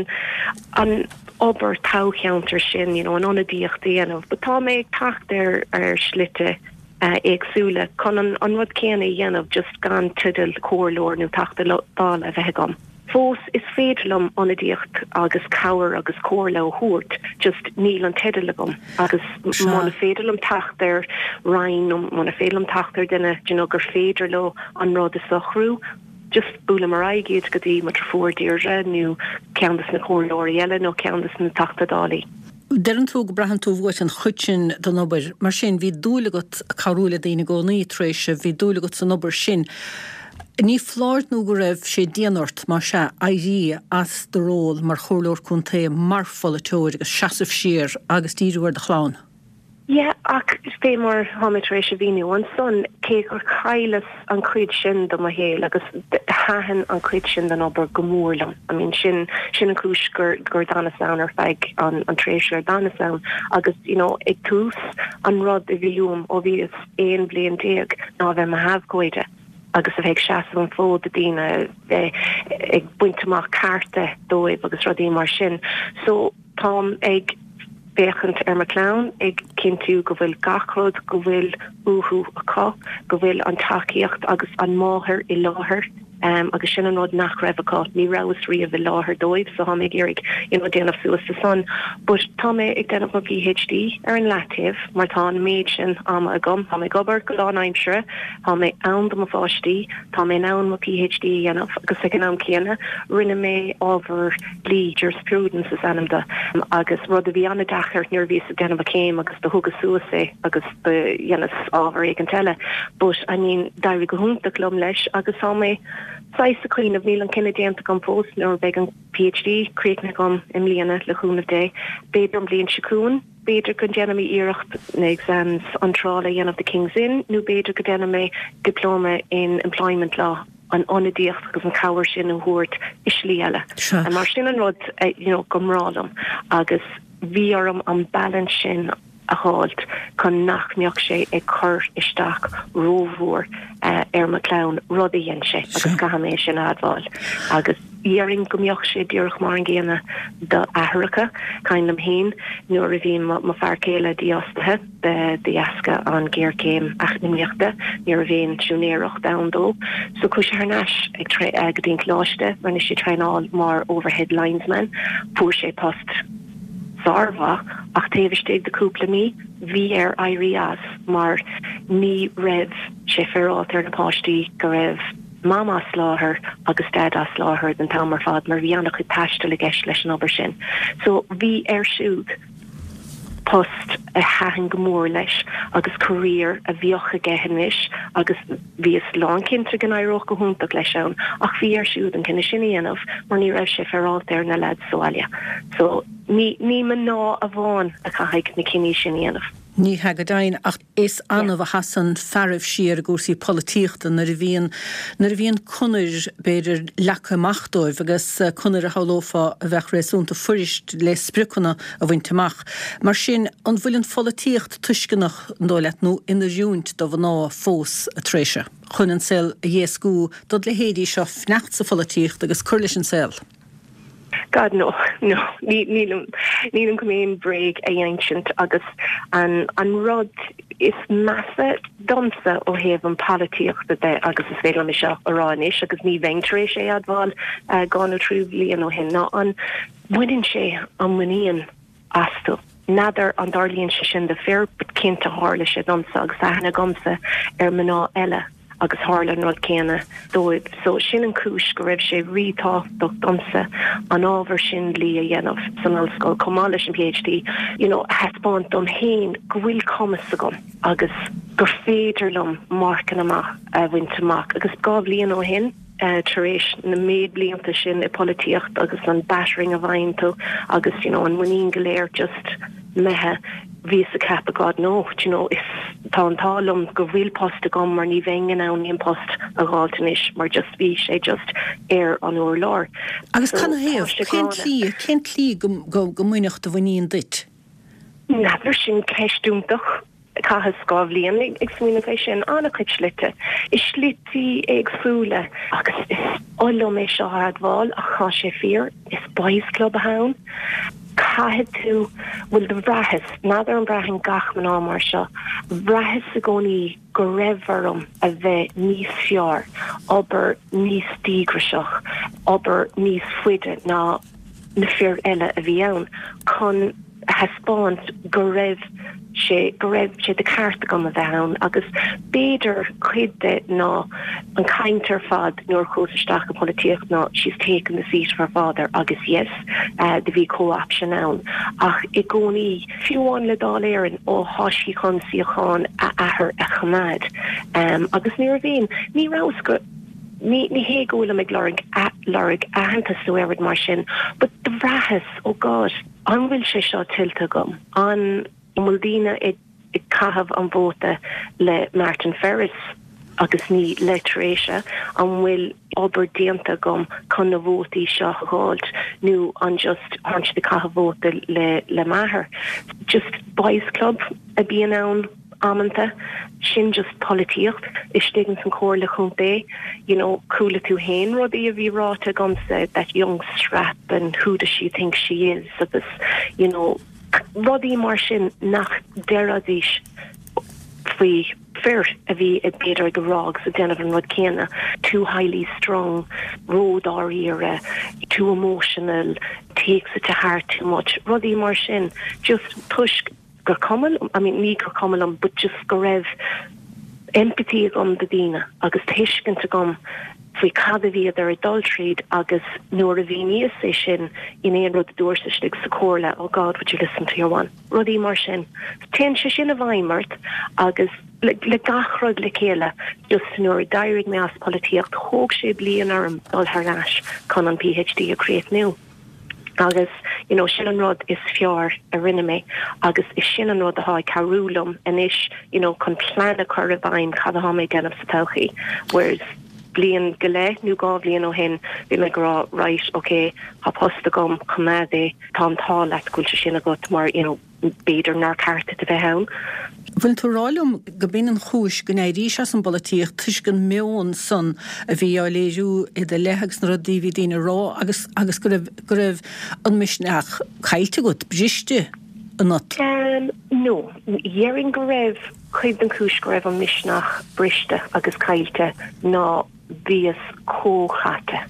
Speaker 12: an obair tácheantar sin an anadíocht déanamh, but tá méid tacht ar slite éagsúla chun an rud céanna dhéanamh just gan tidal cóirlóir nó tachta dála a bheith gom. Fós is féidirlum anadíocht agus cabhar agus cóirle ó thuairt just níl an tedal gom agus mána féidirlum tacht ar rain mána féidirlum tacht ar duine gur féidirló an rád is sochrú just búla mar aigéad go dtí mar fórdíire nó ceandas na cóirlóirí eile nó ceandas na tachtadálaí.
Speaker 1: Dean tú go brahan tú bhhaid an chutin don obair mar sin bhí dúlagat carúla daoine gcónaí tréise bhí dúlagat san obair sin. Ní fláirt nó go raibh sé déanart mar se aidí as de ról mar chorlóir chun ta marfolle teir agus seaamh siar agus díúir de chláán.
Speaker 12: Ja, ach fé mar hamitrééis a víú an son cé gur chailes an cuid sin do a héil agus hahan an cuid sin den obair gomórlam. I mean sin an cúis gur danasán ar feig an tréisiir danasán agus ag tús an rod a bhíúm ó bhíos éon blion déag ná bheith a hafhcoide. agus a bheith seaas an fód a dtíine ag buinteach carte dóibh agus rodí mar sin. So tám ag béchant ar McLean ag cinú go bhfuil gachród go bhfuil uhu aá go bhfuil an takeíocht agus an máthair I láthair agus sin an nód nach raibh aá ní raas riamh láthair dóibh so ha mé gérig déanamh suas sa son. But tá mé ag déanamh an PhD ar an latíh mar tá an méid sin ama a gom, Tá mé gobar go láimsere, Tá mé ann am fátí, Tá mé ná ma PhD dhéanamh agus ag an am céanna rinne mé ábhar lí jurisprudence is anamda agus rud a bhí anna dachar nuair bhí a déanamh céim agus do thugus suasé agus dhéanas ábhar ag an teile. But I mean dair go húnta lom leis agus tá mé Sais a queen of Neil and Kennedy and compose nor beg an PhD, create na gom im líana le chuúnah dé, béidir blion siúin, beidir go déanamh iirecht na exams antrála dhéanamh the King's Inn, nó beidir go déanamh diploma in employment law an onadíocht agus an cabhair sin an thuairt islí eile. An mar sin an rud gomrálam agus bhí orm an balance sin a háilt chun nachneoch sé ag chur isteach rómhór McLean rudaí dhéan sé agus gahamé sin adháil. Agus dhearing gombeoch sé dúrach mar an ggéana do athracha cain am héin nuair a bhíon má fearcéile díostathe de asca an géircéim achnaíochta nuair a bhíon trúnéireach damdó. So cúis thnáis ag dín chláiste rinne sé treáil mar overhead linesman fuair sé post Zarva ach taobhiste de cúpla mí bhí éirí as mar ní raibh sé fearátar na páistí go raibh mama sláthair agus dad a sláthair den tamar fad mar bhí annach chu taiste le gceist leis an obair sin. So bhí siúd post a hahan gomór leis agus career a bhíocha gehanis agus bhíos láncintre gan aireoch go húntaach leis ann ach bhí siúd an cinne sin dhéanamh mar ní raibh sé fearátar na lead sáile. So ní man ná a bháin a chaigh na cinní sin dhéanamh.
Speaker 1: Ní hagadain ach is anmh hasan ferrih siar gúsaí políochta nar a bhíon cunir beidir lechaachtóibh agus cunir a hálófa a bheith réúnta fuirist le spricuna a bhainteach. Mar sin an bhfuiln políocht tuiscinnach dóile nó ina dúint do bhná fós a tréise. Chun an sil a dhéascú dod le héadí seo fnecht sa políocht agus chuirlis an sil.
Speaker 12: God no. Nílim come in break a ancient agus an rod is massa domsa ó heh an politiocht de agus is féidir me seo aráis agus ní venturéis sé adháil gan trúblií an ó hin ná an muinn sé an muíon astal. Nadar an darlíonn se sin de fear bud cinnta hála sé domsa agus ahanana gomsa maná eile. Agus hálan rud céine dóibh. So sin an cúis go raibh sé rítáchtach domsa an ábhar sin lí a dhéanamh san ollscoil comá leis an PhD. Heaspáint don héin go bhfuil commas agam agus gur féidirlumm marcan amach a bhainteach agus gá blion ó hin taréis na méid blianta sin i políocht agus an battering a bhaintú agus an muín goléir just methe ví a cap a god no, is tá an talum go bhfuil post a gom mar ní bhéngan an íon post a gáiltanis mar just bhí sé just an uair lár.
Speaker 1: Agus canna héamh cén lí go muinecht a bhaíon dit?
Speaker 12: Nadidir sin ceistúmtach cahas scábhlíon ag smuoine fé sin anna chuid slite. Is slití agsúla agus is ollum é seo adháil a chá sé fear is boys club a hain. Cahead tú bhfuil de bhrahas, nádar an brahan gachman á mar seo, bhrahas a gcónaí go raibharm a bheith níos fear, obair níos dígraseach, obair níos fuide ná na fear eile a bhí ann, chun heaspáint go raibh sé de carta gom a bheann agus béidir chuide ná an caintear fad nuair chóisteach a políocht ná she's taken the seat for father agus yes de bhí co-option ann ach I gcónaí fiúháin le dá éireann ó háisí chun siocháin a ahar a chamad agus ní bhíon ní rás go ní hé ggóla me lorig ahananta suéad mar sin, but de bhrahas ó God an bhfuil sé seo tiltte gom an Muldina I cahabh an bóta le Martin Ferris agus ní letréise an bhfuil obair déanta gom chun na bhótaí seo gáilt nó an just haint de cahabh bóta le maithair. Just boys club a bíon ann amanta sin just políocht is stigin san cóir le chunta coola tú hain rudí a bhí ráta gomsa that young strap and who does she think she is agus rudí mar sin nach deradís faoi fear a bhí ag beidir go rág sa déanamh an rud céanna too highly strung, road áíire, too emotional, takes it to heart too much. Rudí mar sin just push gur cumal, ní gur cumal but just go raibh empathy gom de dína agus teiscinnta gom faoi cad a bhí ar adulteraid agus nuair a bhí níos é sin in éon rud dúirsaistigh sa cóirle, oh God, would you listen to your one? Rudí mar sin. Téann sé sin a bhaimart agus le gachrod le céile just nuair dairig me as políocht thóg sé blian arm dul thar leis chun an PhD a créat nua. agus sin an rud is fear a rinne mé agus is sin an rud a ha carúlum an is chun plan a chur a bhain cad a ha mé ganmh sa tauchaí whereas blian gole nu gá blian ó hin vi me gra right okay ha posta gom komé tá tá le gúil sin a got mar beidir nar carta a bheit hen.
Speaker 1: Bfuil túrálum go bin an chúis go éirí se an bolíoch tuis gon meón san a bhí á léú i de lehagus na DVD rá agus go raibh an misneach chailte go brichte an not.
Speaker 12: No, dhéing go raibh chuid an chúis go raibh an misneach briste agus caiilte ná bías cóchate.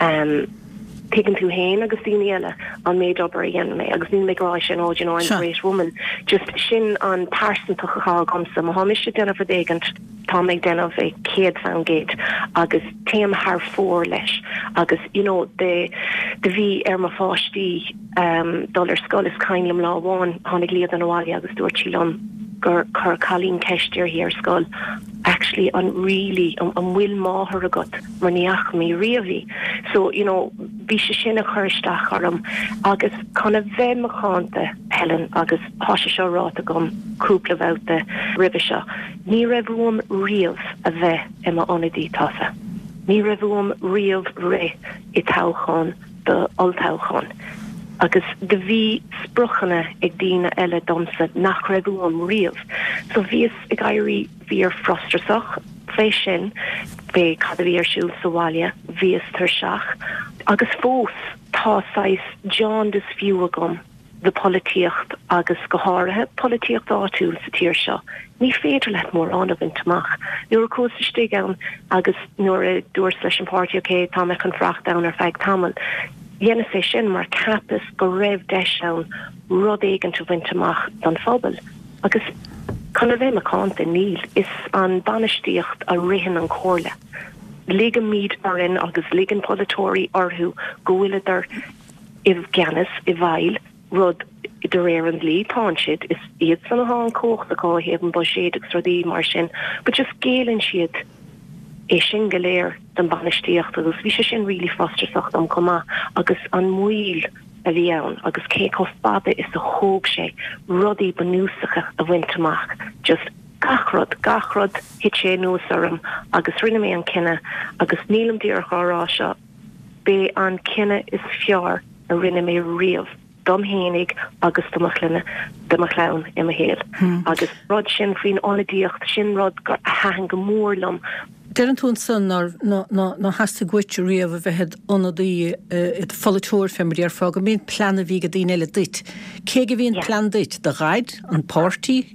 Speaker 12: Taken tú hain agus daoine eile an méid obair a dhéanamh mé agus ní merá sin áidir an great woman just sin an pásantacha gomsa má hamis sé denmh dégant tá méid denmh é céad fangéid agus téim haar fór leis agus de bhí ar má fáistí dul ar scoil is cainlim láháin tháinig líad an bháile agus dúirt sílam gur chur chalín ceistir hir scoil actually an really an bhfuil máthair agat mar níach mí riamhí so bhí sé sin a chuiristeach orm agus chuna bheith meánta Helen agus háise seo ráta gom cúpla bheta ribhe seo ní raibhúm riamh a bheith i má onadí tasa ní raibhúm riamh ré i táchan de oltáchan agus de bhí spruchanna ag dína eile domsa nach raibhúm riamh so bhíos ag éirí bhíar frostrasach fé sin bé cad a bhí ar siúil sa bhaile bhíos tar seach agus fós tá sais John dus fiú agam de políocht agus go háirithe políocht áitiúil sa tíir seo ní féidir le mór an a bhaintach nuair a cósa stig ann agus nuair a dúirs leis an páirtí oké tá me chun fracht down ar feig tamil dhéana sé sin mar capas go raibh deis ann rud éigen tú bhaintach don fphobal agus chuna bheith meánta níl is an banistíocht a rihan an cóirle ligan míid arin agus ligan polytóí orthú go bhfuileidir I Gannis I bhail rud de réir an lí táid is iad san há cócht a cáhéan ba séad rodí mar sin, but just géalann siad é sin go léir den banistíocht agus bhí sé sin rilí fostersacht am comá agus an muil a bhí ann agus cé cosbada is a thóg sé rudaí banúsacha a bhaintach just gachrod hit sé nús orm agus rinne mé an cinenne agus nílam díar chárá seo bé an cinenne is fear a rinne mé riamh dom hénig agus domachlinne domachlán im a héal agus rod sin faoin onadíocht sin rod gur a hahan go mórlam.
Speaker 1: Dean tún san ná hasasta goite riamh a bheithead onadaí foltóir femí ar fág go míon plan a bhí go dtíine eile dit. Cé go bhíon plan dit de gaid an pártí?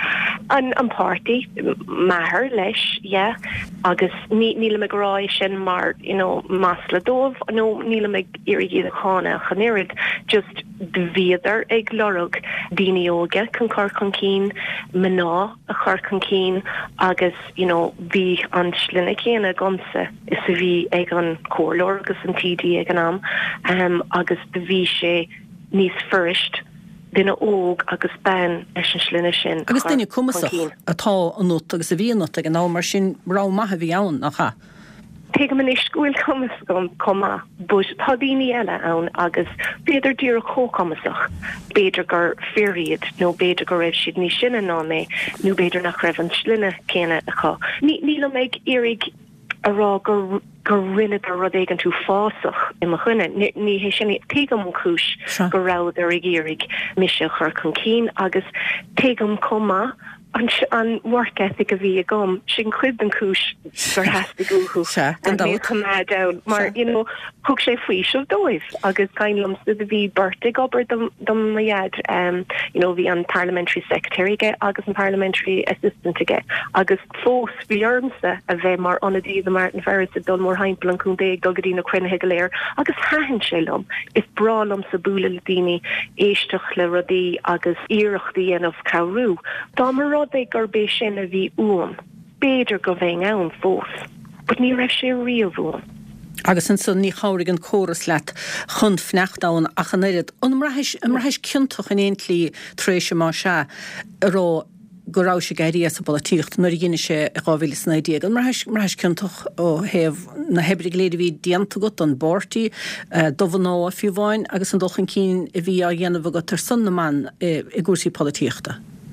Speaker 12: An party mahar leis agus níle me gorá sin mar masla dómh nó níle me irigí a chána chanérid just de viidir ag lorug díine óga chun chur chun cín mená a chur chun cín agus bhí an slinne chéana gomsa is a bhí ag an cólór agus an TD ag an am agus de bhí sé níos first Dina óg agus ben leis an slinne sin.
Speaker 1: Agus duine cumasach atá an nót agus a bhíonat ag an ná mar sin rá maithe bhí ann nach cha.
Speaker 12: Take man is school cumas gom comma, but tá daoine eile ann agus beidir dír a chócamasach. Beidir gur fériad nó beidir gur raibh siad ní sinna ná mé, nó beidir nach raibh an slinne céine a cha. Níl méid irig a rá gur rinne a rud éigen tú fásach I chunne ní hé sin teagam chúis go rád ar ag irig mise chur chun cín agus teagam comma an work ethic a bhí a gom sin chuid an chúis gur heasta gúthú an bhí cumá down mar thug sé faoi seo dóibh agus gaiinlumm a bhí burrtaigh obair dom maiad bhí an parliamentary secretary ige agus an parliamentary assistant ige agus fós bhí ormsa a bheith mar onadí a Martin Ferris a dul mór heimpel an cúndéag dogadí na crunne go léir agus hahann sé lom is bralum sa búla le daoine éisteach le rudaí agus iirechtaí anmh cabhrú dá mar rud é gur bé sin a bhí uam béidir go bhéh ann fós, but ní raibh sé riamh
Speaker 1: Agus an son ní cháirigh an córas leat chun fneachtáin a chanéad an mraithis cinntoch in éontlí tréise má se rá gorá sé gairí sa bolíocht nuair dhéine sé gáhfuil sna déag. Mar heis cinntoch ó heh na hebrig léidir bhí déanta go an bortaí dohan ná a fiúháin agus an dochan cín a bhí a dhéanamh go tar sunna man i gúsaí políochta.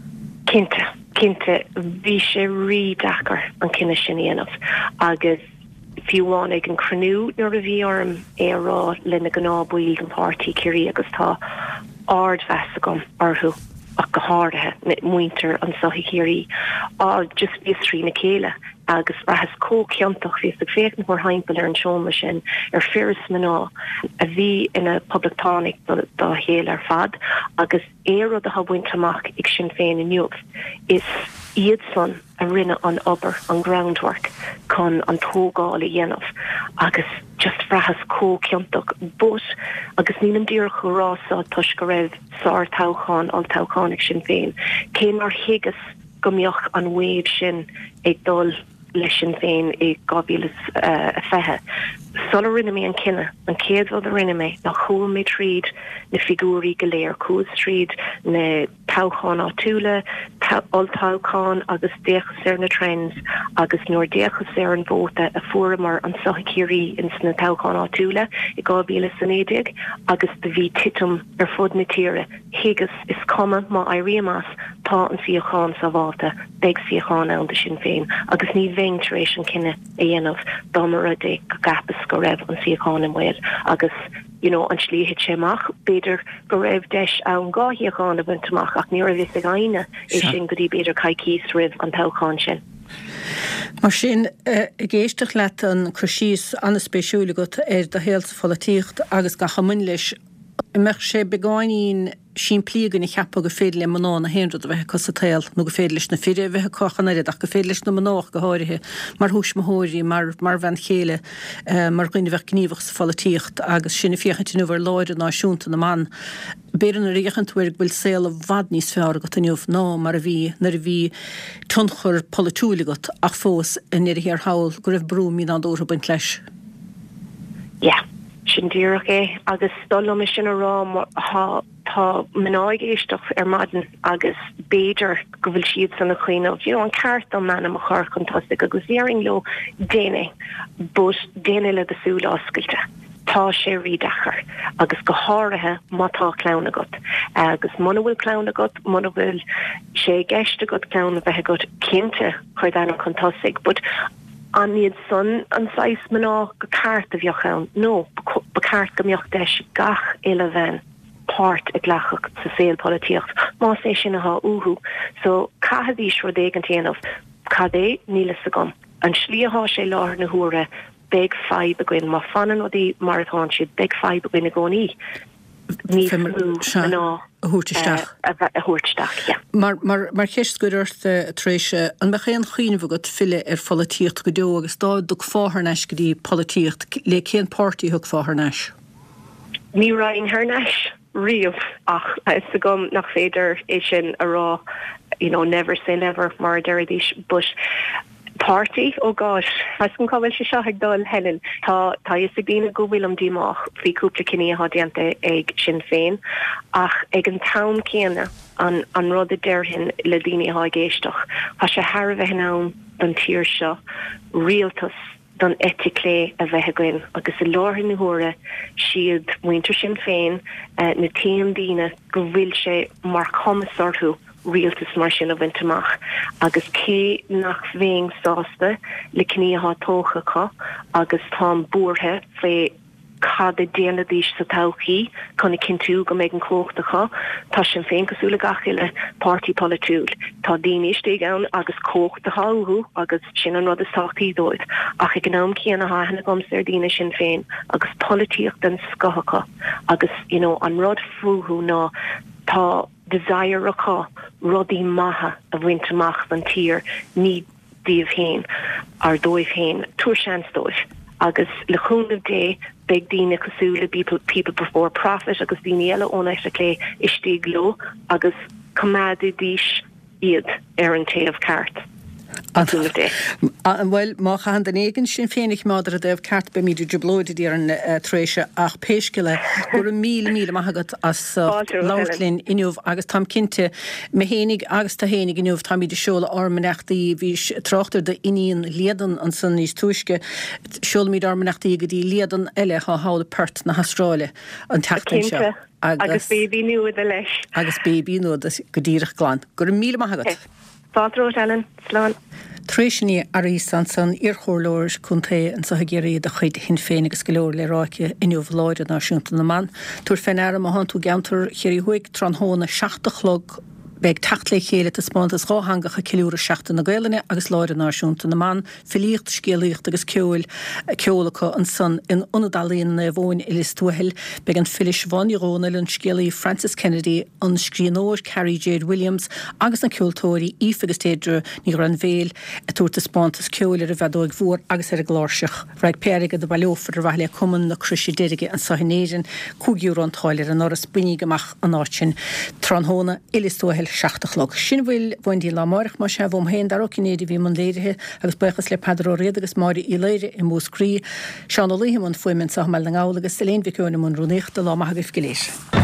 Speaker 12: Cinnte bhí sé ridachar an cinenne sin dhéanamh agus fiúháin ag an cruú nuair a bhí orm érá lena gná buil an pártaí cirí agus tá ard bheasa gom orthú ach go háirithe muinter an sochicéirí just bhí trí na céile agus brahas cóceantach bhí ag fécn mór haimpel ar an seomla sin ar fearras mná a bhí ina publictánic dá héal ar fad agus éad a habuint amach ag sin féin inniuh is iad son a rinne an obair an groundwork chun an tógála dhéanamh agus just brahas cóceantach but agus ní an dír churásá tuis go raibh sár tácháin an táchánic sin féin cé mar higus gombeoch an wéh sin ag dul leis sin féin i gabílas a fethe. Sola rinne mé an cinenne an céad a rinne mé nach chuil mé tríd na figúí go léir cúd tríd na tácháin átúla oltácháin agus déchas ar na trends agus nuair déchas ar an bóta a fuaramar an sochicéirí in sna tácháin átúla i gabílas san éideag agus de bhí titum ar fud na tíre higus is cuma má éiríamas tá an fiácháin sa bháta beag fiácháin an de sin féin agus ní bhéingtaréis an cinenne a dhéanamh dámara dé go gapas go raibh an fiácháin an bhil agus an slíhead séach beidir go raibh deis an gáhiíáin a buntamach ach ní a bhís a gaine é sin go dtí beidir caiicís rih an tácháin sin.
Speaker 1: Mar sin géisteach leat an cruisís anna spéisiúla go ar do héalsa folíocht agus gacha mun leis me sé begáinín sin plígan i cheappa go féile le maná na héanrad a bheith cos a tail nó go féidir leis na fiidir bheith cochan éad ach go féidir leis na manách go háirithe mar hús móirí mar bhain chéile mar gine bheith gníomhach sa folíocht agus sinna fiochan nuair láide náisiúnta na man. Béan a réchanúir bhfuil séla bhd níos fear go tanniuh ná mar a bhí nar a bhí tunchur polúla got ach fós in ar hail go raibh brú mín an dóra buint leis.
Speaker 12: Sin díach é agus stolam sin a rá tá mnáid éisteach ar maidin agus béidir go bhfuil siad san na chuoineh an ceart an mena a chuir chuntastic agus bhéaring lo déine but déine le asúla oscailte. Tá sé ridachar agus go háirithe mátá clán agat agus muna bhfuil clán agat muna bhfuil sé gceiste agat clán a bheith agat cinnte chuir dána chuntastic but an níiad son an 6 mná go ceart a bheochán nó ba ceart go mbeoch deis gach eile bhein páirt ag leachach sa saoil políocht má sé sin ath uhu so caithadí seo dé an téanamh cadé nílas a gom an slíothá sé láthir na huaire big 5 a gin má fanan ó dí marathán siad big 5 a gin a gcóí ní ná
Speaker 1: a thuirteach. Mar cheiscuirt tréise an be chéan chuoineh go fiile ar folíocht go deo agus dá do fáthneis go dtí políocht le céan pártaí thug fáthneis.
Speaker 12: Ní raon thneis riamh ach is a gom nach féidir é sin a rá never say never mar deirdís bush party oh gosh has kun kabel se ag dul helen tá is bína go bhfuil am díach fhí cúpla cinní a hadianta ag sin féin ach ag an town céanna an rud a deirhin le daoine a géisteach Tá sé Harbheith ná don tír seo rialtas don eticlé a bheith goin agus i láthir na huaire siad muinter sin féin na tíam dína go bhfuil sé mar commissarthú rialtas mar sin a bhaintach agus cé nach bhéing sásta le cníá tóchacha agus tá búrthe fé cad déana díos sa tauchií chuna cinú go méid an cóchtacha tá sin féin cosúla gachiile pártaí polúil tá daoine isté ann agus cóchta háú agus sin an rud is táchtaí dóid ach ag gnám cían a háhanana gom sé daoine sin féin agus políocht den scochacha agus an rud fuú ná tá desire acha rudí maithe a bhaintach an tír ní díomh héin ar dóibh héin túair seans dóibh agus le chúnamh dé beag daoine cosúla people before profit agus daoine eile ónais a lé istí gló agus cumádú díis iad ar an taobh ceart.
Speaker 1: Well má chan den éigen sin féinnig máidir a dibh ceart be míidir jublóide dí an tréise ach péisciile gur mí maigad as lálinn inniuh agus tam cinnte me hénig agus tá hénig inniuh tá míidir seola ormanachtaí bhís trochttar de iníon léadan an san níos túisce seola míid ormanachtaí go dtí léadan eile há hála Perth na Hastráile an teachtain seo.
Speaker 12: Agus bébí nuad a leis.
Speaker 1: Agus bébí nuad go dtíirech gláán. Gur mí maigad.
Speaker 12: Fádró Ellen, slán.
Speaker 1: Tréisinaí arí san iarchorlóir chunta an sa géirí a chuid hin féin agus go leor le ráice inniuh láide náisiúnta na man. Túair féin air a han tú geantar chéirí huig tronhóna 60 chlog beag tacht le chéile a spántas ráhangacha ciúra 60 na gaiilene agus láide náisiúnta na man, filíocht scéalaocht agus ceolacha an san in unadalíon na bhin ilis tuahil beag an Phyllis Von Rónal an scéalaí Francis Kennedy an scríanóir Carrie Jade Williams agus an ceoltóirí ífagus téidir ní ran bhéil a túirta spántas ceolir a bheadóig mhór agus ar a gláirseach raig péige de bailófar a bhaile cuman na cruisi déige an sahinéidir cúgiúr an táilir an áras buní goach an áitin tronhóna ilis tuahil 60 chlog. Sin bhfuil bhaindí lámarach má se bhm héin daró cinéidir bhí man léirithe agus buchas le pedró réad agus máirí í léire i múscrí seán ó líhim an foimin sa meil na gála agus léon bhíceúna man rúnécht de lá maithagah go léis.